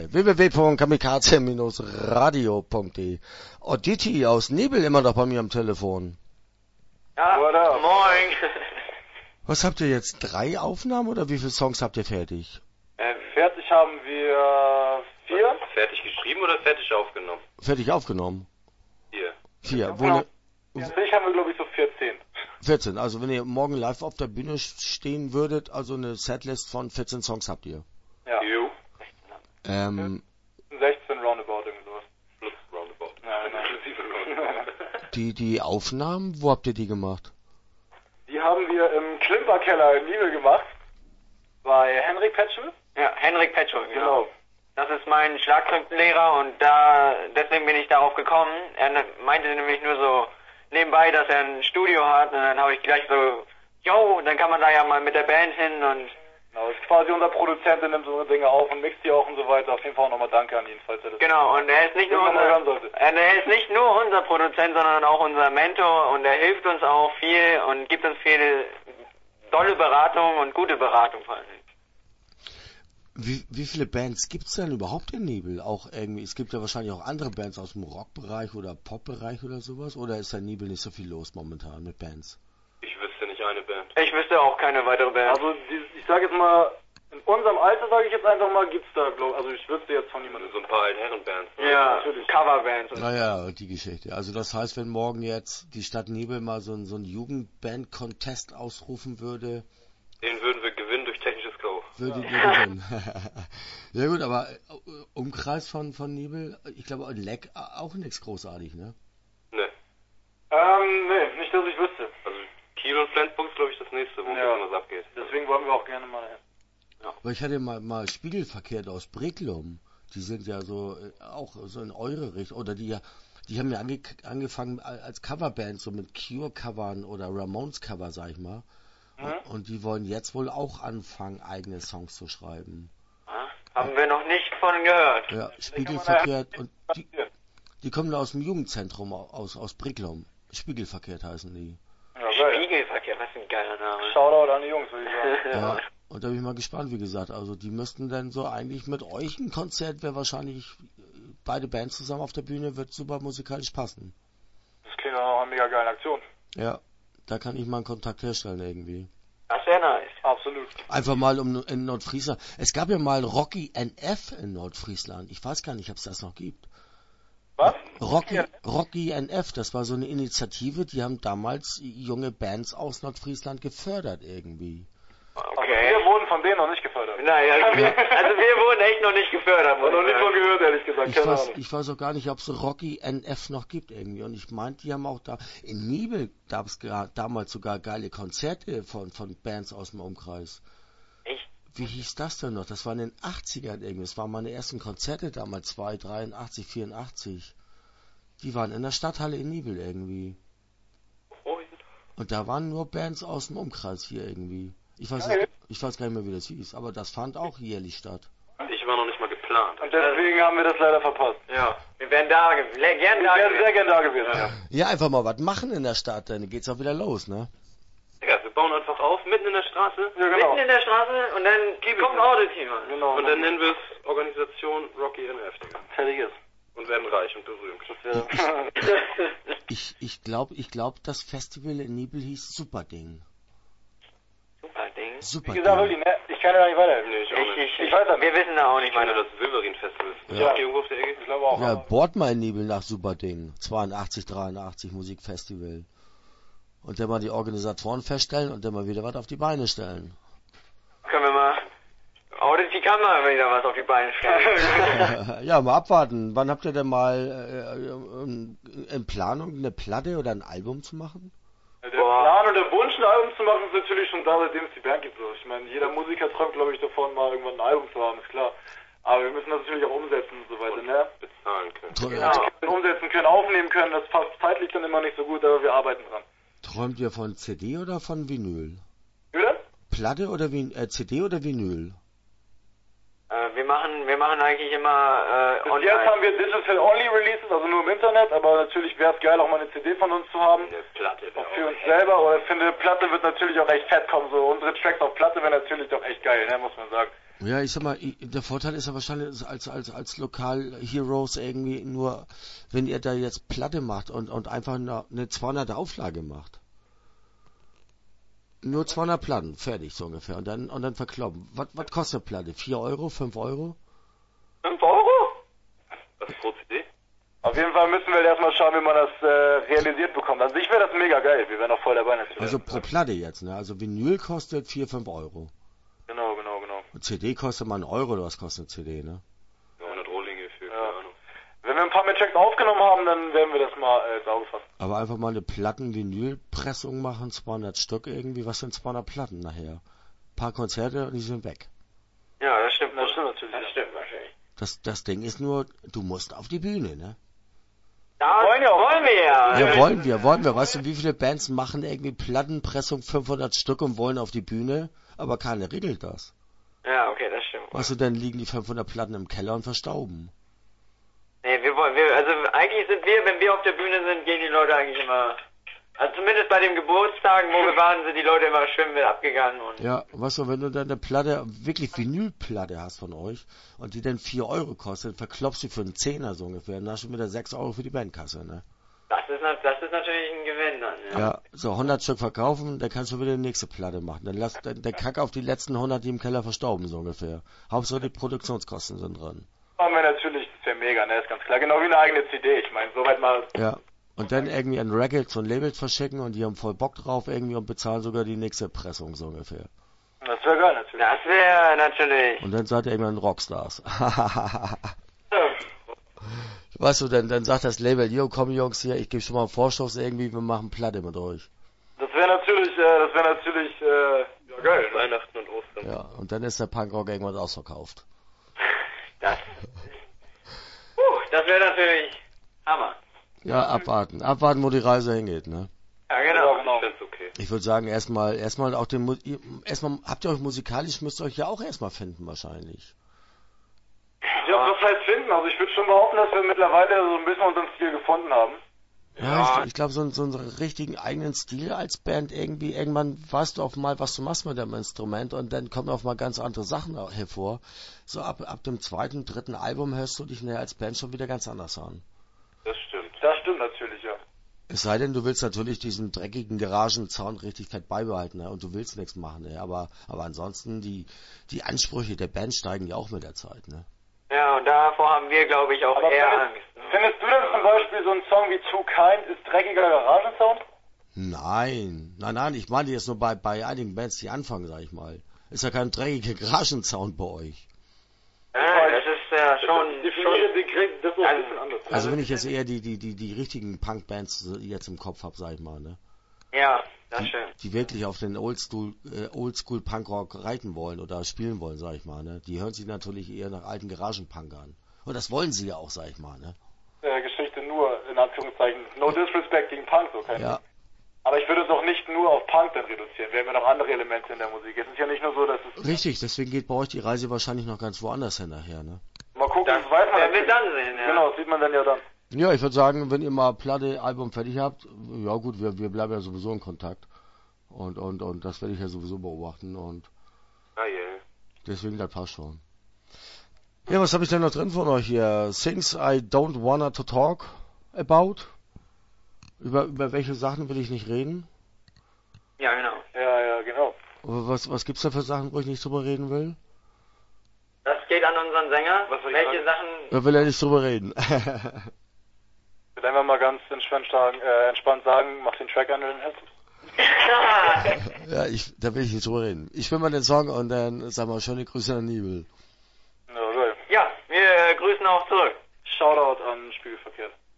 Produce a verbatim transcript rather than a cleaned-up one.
w w w punkt kamikaze radio punkt de. Oditi aus Nebel immer noch bei mir am Telefon. Ja, moin. Was habt ihr jetzt? Drei Aufnahmen oder wie viele Songs habt ihr fertig? Äh, fertig haben wir vier. Fertig geschrieben oder fertig aufgenommen? Fertig aufgenommen? Vier. Vier. Wo Genau. ne, Ich haben wir glaube ich so vierzehn. vierzehn. Also wenn ihr morgen live auf der Bühne stehen würdet, also eine Setlist von vierzehn Songs habt ihr. Ja. Jo. Ähm, sechzehn roundabout irgendwie sowas. Plus Roundabout. Ja, genau. Inklusive Roundabout. die, die Aufnahmen, wo habt ihr die gemacht? Die haben wir im Klimperkeller in Nibel gemacht. Bei Henrik Petschel. Ja, Henrik Petschel, genau. Genau. Das ist mein Schlagzeuglehrer und da deswegen bin ich darauf gekommen. Er meinte nämlich nur so nebenbei, dass er ein Studio hat und dann habe ich gleich so, yo, dann kann man da ja mal mit der Band hin und Genau, ist quasi unser Produzent, der nimmt so eine Dinge auf und mixt die auch und so weiter. Auf jeden Fall auch nochmal danke an ihn, falls er das genau, und er ist nicht nur irgendwann mal hören unser, sollte. er ist nicht nur unser Produzent, sondern auch unser Mentor und er hilft uns auch viel und gibt uns viel tolle Beratung und gute Beratung vor allem. Wie, wie viele Bands gibt's denn überhaupt in Nebel? Auch irgendwie, es gibt ja wahrscheinlich auch andere Bands aus dem Rockbereich oder Popbereich oder sowas, oder ist da in Nebel nicht so viel los momentan mit Bands? Ich wüsste nicht eine Band. Ich wüsste auch keine weitere Band. Also dieses, ich sage jetzt mal, in unserem Alter sage ich jetzt einfach mal, gibt's da, glaub, also ich wüsste jetzt von niemandem. So ein paar Altherrenbands. Ne? ja, natürlich. Coverbands. Und Naja, die Geschichte. Also das heißt, wenn morgen jetzt die Stadt Nebel mal so, ein- so einen Jugendband-Contest ausrufen würde, Den würden wir gewinnen durch technisches Go. würdet ihr gewinnen. Ja gut, aber äh, Umkreis von, von Nebel, ich glaube, Leck auch nichts großartig, ne? Ne. Ähm, nee, nicht, dass ich wüsste. Also Kiel und Flensburg ist glaube ich das nächste, wo Ja. ein bisschen was abgeht. Deswegen wollen wir auch gerne mal hin. Aber ich hatte mal, mal Spiegelverkehrt aus Breklum. Die sind ja so, äh, auch so in eure Richtung, oder die ja, die haben ja ange angefangen als Coverband, so mit Cure-Covern oder Ramones-Cover, sag ich mal. Mhm. Und die wollen jetzt wohl auch anfangen, eigene Songs zu schreiben. haben wir noch nicht von gehört. Ja, Spiegelverkehrt. Und die, die kommen da aus dem Jugendzentrum aus, aus Breklum. Spiegelverkehrt heißen die. Ja, geil. Spiegelverkehr, was für ein geiler Name. Shoutout an die Jungs, würde ich sagen. Ja. Und da bin ich mal gespannt, wie gesagt. Also die müssten dann so eigentlich mit euch ein Konzert, wäre wahrscheinlich äh, beide Bands zusammen auf der Bühne, wird super musikalisch passen. Das klingt auch nach einer mega geilen Aktion. Ja, da kann ich mal einen Kontakt herstellen irgendwie. Das wäre nice. Absolut. Einfach mal um in Nordfriesland. Es gab ja mal Rocky N F in Nordfriesland. Ich weiß gar nicht, ob es das noch gibt. Was? Rocky, Rocky N F, das war so eine Initiative, die haben damals junge Bands aus Nordfriesland gefördert irgendwie. Also Okay. wir wurden von denen noch nicht gefördert. Naja, wir, also wir wurden echt noch nicht gefördert. Und noch nicht von gehört, ehrlich gesagt. Ich Keine weiß, Ahnung. ich weiß auch gar nicht, ob es Rocky N F noch gibt irgendwie. Und ich meinte, die haben auch da, in Nibel gab es damals sogar geile Konzerte von, von Bands aus dem Umkreis. Echt? Wie hieß das denn noch? Das war in den achtzigern irgendwie. Das waren meine ersten Konzerte damals, zwei, dreiundachtzig, vierundachtzig. Die waren in der Stadthalle in Nibel irgendwie. Und da waren nur Bands aus dem Umkreis hier irgendwie. Ich weiß, nicht, ich weiß gar nicht mehr, wie das hieß, aber das fand auch jährlich statt. Ich war noch nicht mal geplant. Und deswegen haben wir das leider verpasst. Ja. Wir wären da gewesen. Gern Wir da wären gewesen. sehr gern da gewesen, ja. Ja, einfach mal was machen in der Stadt, dann geht's auch wieder los, ne? Ja, wir bauen einfach auf, mitten in der Straße. Ja, genau. Mitten in der Straße und dann kommt ein Audit-Team. Genau. Und dann nennen wir es Organisation Rocky N F, Digga. fertig ist. Und werden reich und berühmt. Ich, ich glaube, ich glaub, das Festival in Nibel hieß Superding. Super Ding. Wie Superding. gesagt, wirklich, ne? Ich kann ja nicht weiterhelfen. Nee, ich auch Ich, nicht. ich, Ich weiß das wir wissen da auch nicht Ich meine, weiter. das Silverin-Festival ist Ja. ja. irgendwo auf der Ecke. Ich glaube auch. Ja, aber- bohrt mal in Nibel nach Superding. zweiundachtzig, dreiundachtzig Musikfestival. Und dann mal die Organisatoren feststellen und dann mal wieder was auf die Beine stellen. Können wir mal Audit kann mal wieder was auf die Beine stellen. Ja, mal abwarten. Wann habt ihr denn mal äh, in Planung, eine Platte oder ein Album zu machen? Der Plan und der Wunsch, ein Album zu machen, ist natürlich schon da, seitdem es die Band gibt. So. Ich meine, jeder Musiker träumt, glaube ich, davon, mal irgendwann ein Album zu haben, ist klar. Aber wir müssen das natürlich auch umsetzen und so weiter, ne? Bezahlen können. Tr- Ja, wir können umsetzen können, aufnehmen können, das passt zeitlich dann immer nicht so gut, aber wir arbeiten dran. Träumt ihr von C D oder von Vinyl? Wieder? Platte oder Vin äh, C D oder Vinyl? äh, wir machen, wir machen eigentlich immer äh, Bis jetzt haben wir Digital-Only Releases, also nur im Internet, aber natürlich wäre es geil, auch mal eine C D von uns zu haben. Eine Platte. Auch für uns selber, aber ich finde, Platte wird natürlich auch echt fett kommen, so unsere Tracks auf Platte wäre natürlich doch echt geil, ne, muss man sagen. Ja, ich sag mal, i- der Vorteil ist ja wahrscheinlich als als als Lokal-Heroes irgendwie nur, wenn ihr da jetzt Platte macht und und einfach eine, eine zweihunderter Auflage macht. Nur zweihundert Platten, fertig so ungefähr. Und dann und dann verkloppen. Was was kostet eine Platte? vier Euro, fünf Euro? fünf Euro? Was ist pro C D? Auf jeden Fall müssen wir erstmal schauen, wie man das äh, realisiert bekommt. An sich wäre das mega geil. Wir wären auch voll dabei natürlich. Also pro Platte jetzt, ne? Also Vinyl kostet vier, fünf Euro. Genau, genau, genau. Und C D kostet mal einen Euro, oder was kostet eine C D, ne? hundert Rohlinge für, keine Ja. Ahnung. Wenn wir ein paar mehr Tracks aufgenommen haben, dann werden wir das mal äh, ins Auge fassen. Aber einfach mal eine Platten-Vinyl-Pressung machen, zweihundert Stück irgendwie, was sind zweihundert Platten nachher? Ein paar Konzerte und die sind weg. Ja, das stimmt. Das stimmt natürlich. Das stimmt wahrscheinlich. Das, das Ding ist nur, du musst auf die Bühne, ne? Das Wollen wir auch. wollen wir ja. Ja, wollen wir, wollen wir. Weißt du, wie viele Bands machen irgendwie Plattenpressung fünfhundert Stück und wollen auf die Bühne, aber keiner regelt das. Ja, okay, das stimmt. Weißt du, dann liegen die fünfhundert Platten im Keller und verstauben. Nee, wir wollen, wir, also eigentlich sind wir, wenn wir auf der Bühne sind, gehen die Leute eigentlich immer, also zumindest bei den Geburtstagen, wo wir waren, sind die Leute immer schön mit abgegangen und. Ja, weißt du, wenn du dann eine Platte, wirklich Vinylplatte hast von euch und die dann vier Euro kostet, verklopfst du für einen Zehner so ungefähr, dann hast du wieder sechs Euro für die Bandkasse, ne? Das ist, na- das ist natürlich ein Gewinn dann, ja. Ja, so hundert Stück verkaufen, dann kannst du wieder die nächste Platte machen. Dann lass dann, der Kack auf die letzten hundert, die im Keller verstauben, so ungefähr. Hauptsache die Produktionskosten sind drin. Haben wir natürlich, das wäre mega, ne? Ist ganz klar. Genau wie eine eigene C D. Ich meine, soweit mal. Ja. Und dann irgendwie an Records und Labels verschicken und die haben voll Bock drauf irgendwie und bezahlen sogar die nächste Pressung, so ungefähr. Das wäre geil natürlich. Das wäre natürlich. Und dann seid ihr irgendwann Rockstars. Weißt du, dann, dann sagt das Label, yo, komm Jungs hier, ich gebe schon mal einen Vorschuss irgendwie, wir machen Platte mit euch. Das wäre natürlich, äh, das wäre natürlich, äh, ja geil. Ne? Weihnachten und Ostern. Ja, und dann ist der Punkrock irgendwann ausverkauft. Das. Puh, das wäre natürlich Hammer. Ja, abwarten. Abwarten, wo die Reise hingeht, ne? Ja, Ja, genau. genau. Ich find's okay. Ich würde sagen, erstmal, erstmal auch den, Mu- ihr- erstmal, habt ihr euch musikalisch, müsst ihr euch ja auch erstmal finden, wahrscheinlich. Ja, was heißt finden? Also ich würde schon behaupten, dass wir mittlerweile so ein bisschen unseren Stil gefunden haben. Ja, ich, ich glaube, so, so einen richtigen eigenen Stil als Band irgendwie, irgendwann weißt du auf mal, was du machst mit dem Instrument und dann kommen auf mal ganz andere Sachen auch hervor. So ab, ab dem zweiten, dritten Album hörst du dich nachher als Band schon wieder ganz anders an. Das stimmt. Das stimmt natürlich, ja. Es sei denn, du willst natürlich diesen dreckigen Garagen-Sound richtig fett beibehalten, ne? Und du willst nichts machen, ne? Aber, aber ansonsten, die, die Ansprüche der Band steigen ja auch mit der Zeit, ne? Ja, und davor haben wir, glaube ich, auch Aber eher findest, Angst. Ne? findest du denn zum Beispiel so einen Song wie Too Kind ist dreckiger Garagensound? Nein, nein, nein, ich meine jetzt nur bei, bei einigen Bands, die anfangen, sag ich mal. Ist ja kein dreckiger Garagensound bei euch. Ja, das ist ja schon. Definiere den Krieg, das ist ein Also- bisschen anders. Also wenn ich jetzt eher die, die, die, die richtigen Punk-Bands jetzt im Kopf hab, sag ich mal, ne? Ja, das stimmt. Die wirklich auf den Oldschool, äh, Oldschool Punkrock reiten wollen oder spielen wollen, sag ich mal, ne? Die hören sich natürlich eher nach alten Garagenpunk an. Und das wollen sie ja auch, sag ich mal, ne? Äh, Geschichte nur, in Anführungszeichen, no disrespect gegen Punk, so kein Ja, Aber ich würde es auch nicht nur auf Punk dann reduzieren. Wir haben ja noch andere Elemente in der Musik. Es ist ja nicht nur so, dass es... richtig, deswegen geht bei euch die Reise wahrscheinlich noch ganz woanders hin nachher, ne? Mal gucken, Das das weiß man werden wir natürlich. dann sehen, ja. Genau, das sieht man dann ja dann. Ja, ich würde sagen, wenn ihr mal Platte, Album fertig habt, ja gut, wir, wir bleiben ja sowieso in Kontakt. Und, und, und das werde ich ja sowieso beobachten und Ah, yeah. deswegen, das passt schon. Ja, was habe ich denn noch drin von euch hier? Things I don't wanna to talk about? Über, über welche Sachen will ich nicht reden? Ja, genau. Ja, ja, genau. Aber Was, was gibt's da für Sachen, wo ich nicht drüber reden will? Das geht an unseren Sänger. Was soll ich Welche sagen? Sachen. Da will er nicht drüber reden. Ich würde einfach mal ganz entspannt sagen, äh, entspannt sagen, mach den Track an und dann hörst du's. Ja, ich, da will ich nicht drüber reden. Ich will mal den Song und dann sag mal schöne Grüße an Nibel. Ja, geil. Ja, wir grüßen auch zurück. Shoutout an Spiegelverkehr.